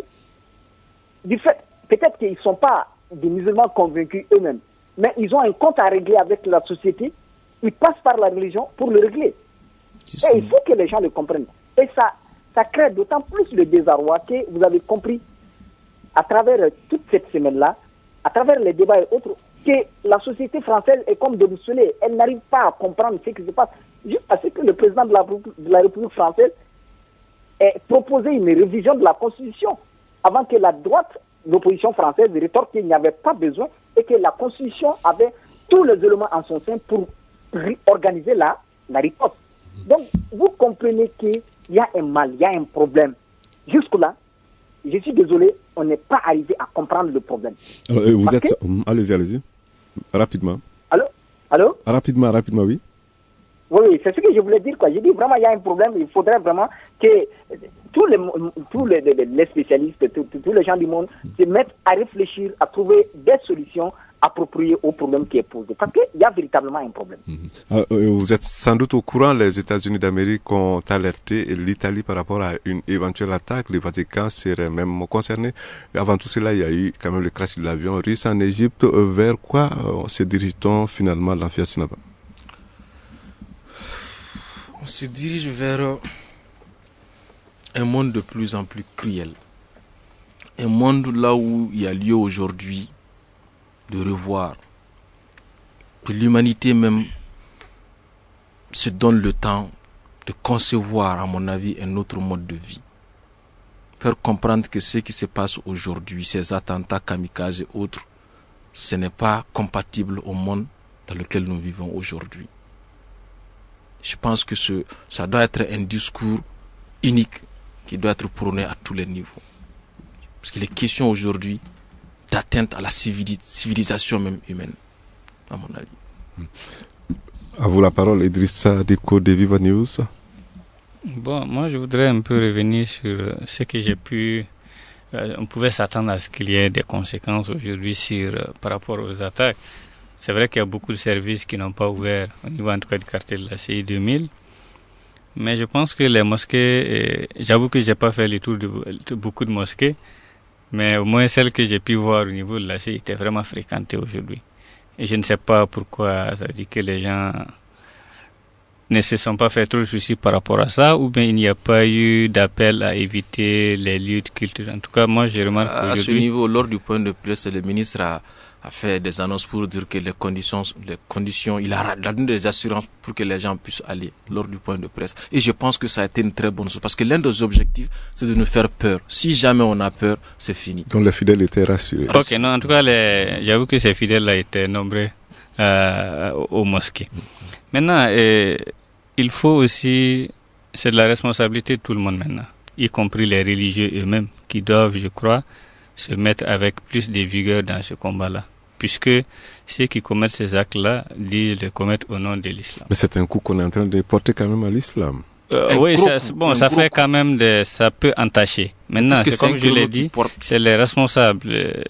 du fait, peut-être qu'ils ne sont pas des musulmans convaincus eux-mêmes, mais ils ont un compte à régler avec la société, ils passent par la religion pour le régler. Et il faut que les gens le comprennent. Et ça crée d'autant plus le désarroi que vous avez compris, à travers toute cette semaine-là, à travers les débats et autres, que la société française est comme déboussolée. Elle n'arrive pas à comprendre ce qui se passe. Juste parce que le président de la République française ait proposé une révision de la Constitution avant que la droite, l'opposition française, rétorque qu'il n'y avait pas besoin et que la Constitution avait tous les éléments en son sein pour organiser la riposte. Donc, vous comprenez qu'il y a un mal, il y a un problème. Jusque-là, je suis désolé, on n'est pas arrivé à comprendre le problème. Allez-y. Rapidement. Allô Rapidement, oui. Oui, c'est ce que je voulais dire, quoi. J'ai dit vraiment, il y a un problème. Il faudrait vraiment que tous les spécialistes, tous les gens du monde se mettent à réfléchir, à trouver des solutions appropriées au problème qui est posé. Parce qu'il y a véritablement un problème. Vous êtes sans doute au courant, les États-Unis d'Amérique ont alerté l'Italie par rapport à une éventuelle attaque. Le Vatican serait même concerné. Avant tout cela, il y a eu quand même le crash de l'avion russe en Égypte. Vers quoi se dirige-t-on finalement, l'Amphia Sinaba? On se dirige vers un monde de plus en plus cruel. Un monde là où il y a lieu aujourd'hui de revoir, que l'humanité même se donne le temps de concevoir, à mon avis, un autre mode de vie. Faire comprendre que ce qui se passe aujourd'hui, ces attentats kamikazes et autres, ce n'est pas compatible au monde dans lequel nous vivons aujourd'hui. Je pense que ça doit être un discours unique qui doit être prôné à tous les niveaux. Parce qu'il est question aujourd'hui d'atteinte à la civilisation même humaine, à mon avis. À vous la parole, Idrissa Diko de Viva News. Bon, moi je voudrais un peu revenir sur ce que j'ai pu... on pouvait s'attendre à ce qu'il y ait des conséquences aujourd'hui par rapport aux attaques. C'est vrai qu'il y a beaucoup de services qui n'ont pas ouvert au niveau en tout cas du quartier de la CI 2000. Mais je pense que les mosquées, j'avoue que je n'ai pas fait le tour de beaucoup de mosquées, mais au moins celles que j'ai pu voir au niveau de la CI étaient vraiment fréquentées aujourd'hui. Et je ne sais pas pourquoi ça veut dire que les gens ne se sont pas fait trop de soucis par rapport à ça, ou bien il n'y a pas eu d'appel à éviter les lieux de culte. En tout cas, moi, j'ai remarqué à ce niveau, lors du point de presse, le ministre a fait des annonces pour dire que les conditions, il a donné des assurances pour que les gens puissent aller lors du point de presse. Et je pense que ça a été une très bonne chose, parce que l'un des objectifs, c'est de nous faire peur. Si jamais on a peur, c'est fini. Donc les fidèles étaient rassurés. Ok, non, en tout cas, j'avoue que ces fidèles-là étaient nombreux aux mosquées. Maintenant, il faut aussi, c'est de la responsabilité de tout le monde maintenant, y compris les religieux eux-mêmes, qui doivent, je crois, se mettre avec plus de vigueur dans ce combat-là. Puisque ceux qui commettent ces actes-là disent le commettre au nom de l'islam. Mais c'est un coup qu'on est en train de porter quand même à l'islam. Oui, ça fait quand même ça peut entacher. Maintenant, c'est comme je l'ai dit, c'est les responsables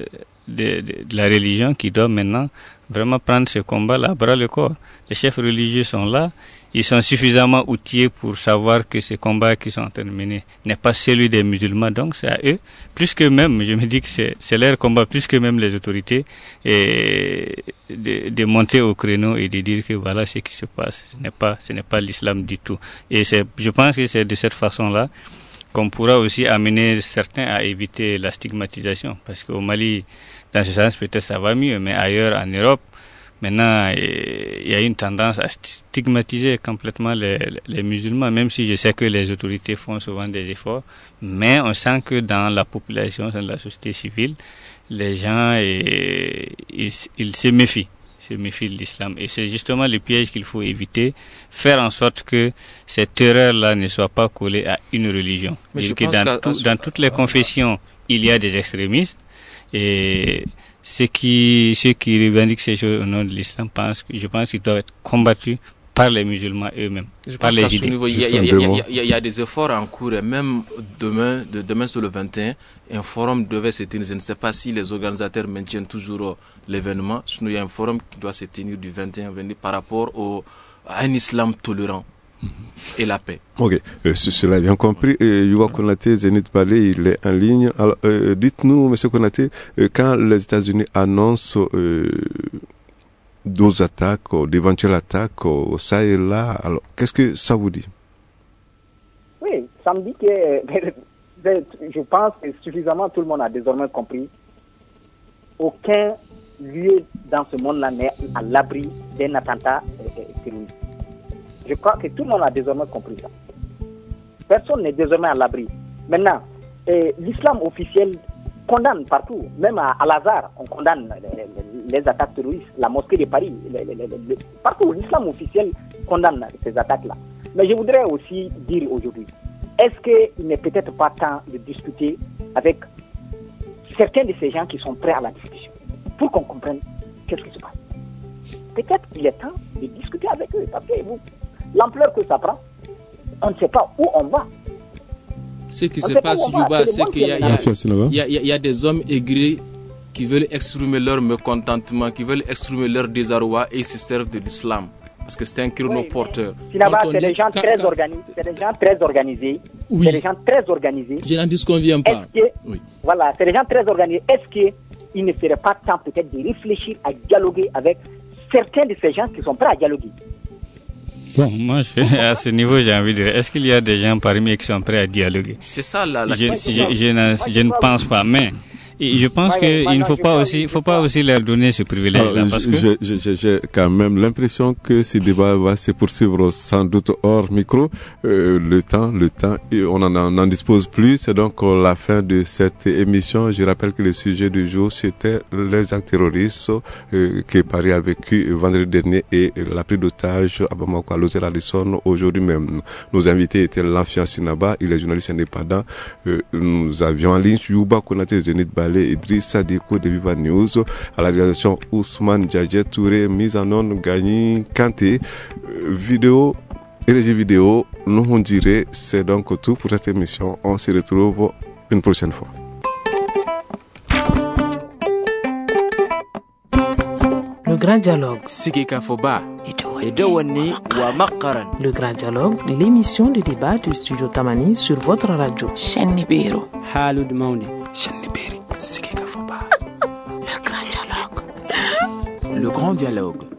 de la religion qui doivent maintenant vraiment prendre ce combat-là à bras le corps. Les chefs religieux sont là, ils sont suffisamment outillés pour savoir que ce combat qu'ils sont en train de mener n'est pas celui des musulmans, donc c'est à eux, plus que même, je me dis que c'est leur combat, plus que même les autorités, et de monter au créneau et de dire que voilà ce qui se passe, ce n'est pas l'islam du tout. Et je pense que c'est de cette façon-là qu'on pourra aussi amener certains à éviter la stigmatisation, parce qu'au Mali, dans ce sens, peut-être ça va mieux, mais ailleurs en Europe, maintenant, il y a une tendance à stigmatiser complètement les musulmans, même si je sais que les autorités font souvent des efforts, mais on sent que dans la population, dans la société civile, les gens, ils se méfient de l'islam. Et c'est justement le piège qu'il faut éviter, faire en sorte que cette terreur-là ne soit pas collée à une religion. Mais je pense dans toutes les confessions, il y a des extrémistes, et ceux qui revendiquent ces choses au nom de l'islam, je pense qu'ils doivent être combattus par les musulmans eux-mêmes, par les idées. Il y a des efforts en cours, et même demain sur le 21, un forum devait se tenir. Je ne sais pas si les organisateurs maintiennent toujours l'événement, sinon il y a un forum qui doit se tenir du 21 par rapport à un islam tolérant. Et la paix. Ok, cela est bien compris. Yuba Konaté, Zénith Balé, il est en ligne. Alors, dites-nous, Monsieur Konaté, quand les États-Unis annoncent d'autres attaques, d'éventuelles attaques au Sahel là, alors qu'est-ce que ça vous dit? Oui, ça me dit que je pense que suffisamment tout le monde a désormais compris. Aucun lieu dans ce monde-là n'est à l'abri d'un attentat terroriste. Je crois que tout le monde a désormais compris ça. Personne n'est désormais à l'abri. Maintenant, l'islam officiel condamne partout, même à Al-Azhar, on condamne les attaques terroristes, la mosquée de Paris, partout, l'islam officiel condamne ces attaques-là. Mais je voudrais aussi dire aujourd'hui, est-ce qu'il n'est peut-être pas temps de discuter avec certains de ces gens qui sont prêts à la discussion, pour qu'on comprenne qu'est-ce qui se passe? Peut-être qu'il est temps de discuter avec eux, parce que l'ampleur que ça prend, on ne sait pas où on va. Ce qui se passe, Yuba, c'est qu'il y a des hommes aigris qui veulent exprimer leur mécontentement, qui veulent exprimer leur désarroi, et ils se servent de l'islam. Parce que c'est un chronoporteur. C'est des gens très organisés. C'est des gens très organisés. Oui. C'est des gens très organisés. Je n'en disconviens pas. Voilà, c'est des gens très organisés. Est-ce qu'il ne serait pas temps peut-être de réfléchir à dialoguer avec certains de ces gens qui sont prêts à dialoguer? Bon, moi, à ce niveau, j'ai envie de dire, est-ce qu'il y a des gens parmi eux qui sont prêts à dialoguer? C'est ça la question. Je ne pense pas, mais je pense qu'il ne faut pas aussi leur donner ce privilège-là. Parce que j'ai quand même l'impression que ce débat va se poursuivre sans doute hors micro. Le temps, et on n'en dispose plus. C'est donc la fin de cette émission. Je rappelle que le sujet du jour, c'était les actes terroristes que Paris a vécu vendredi dernier et la prise d'otage à Bamako, à l'hôtel Radisson aujourd'hui même. Nos invités étaient Lanfian Sinaba, il est journaliste indépendant. Nous avions en ligne Yuba Konaté, Zénith Balé, Balé, Idriss Sadiko de Viva News, à la réalisation Ousmane Djadjet Touré, mise en onde Gagny Kanté, vidéo et régie vidéo, nous on dirait, c'est donc tout pour cette émission. On se retrouve une prochaine fois. Le Grand Dialogue. Sigika Foba. Edawani wa Makaran. Le Grand Dialogue, l'émission de débat du Studio Tamani sur votre radio. Shenibiro. Halud Mauni. Shenibiri. Sigika Foba. Le Grand Dialogue. Le Grand Dialogue.